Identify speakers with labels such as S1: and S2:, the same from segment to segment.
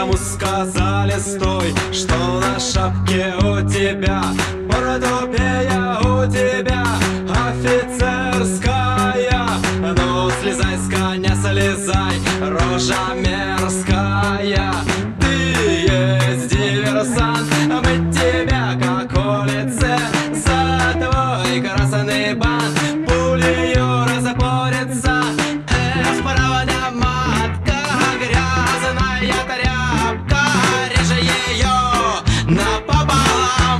S1: ему сказали стой, что на шапке у тебя портупея, у тебя офицерская. Ну слезай с коня, слезай, рожа мерзкая. Ты есть диверсант, мы тебя как улице за твой красный бант пулею разопорится. Справа матка, грязная тряпка, реже ее напополам.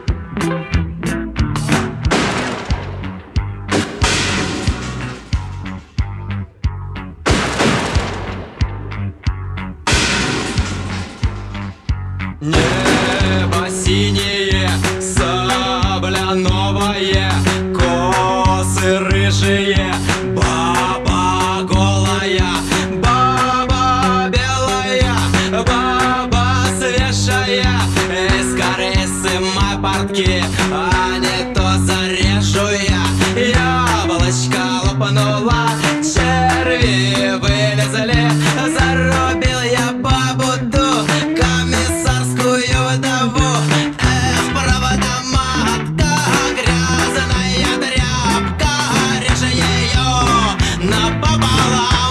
S1: Небо синее, сабля новое, косы рыжие, баба голая, баба белая, баба свежая. Из корисы мои портки, а не то зарежу я. Яблочко лопнула, черви вылезли, зарубил я бабу ту, комиссарскую вдову. Провода матка, грязная тряпка, реже ее напополам.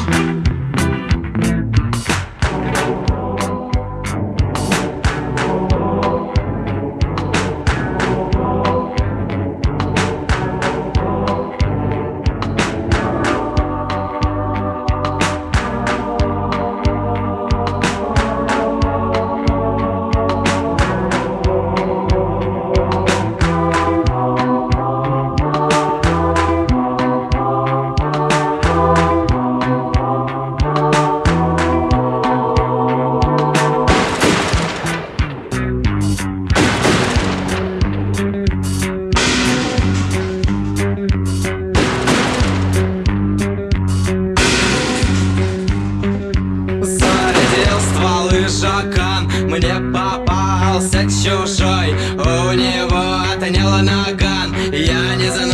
S1: Жакан мне попался чужой, у него отнял наган. Я не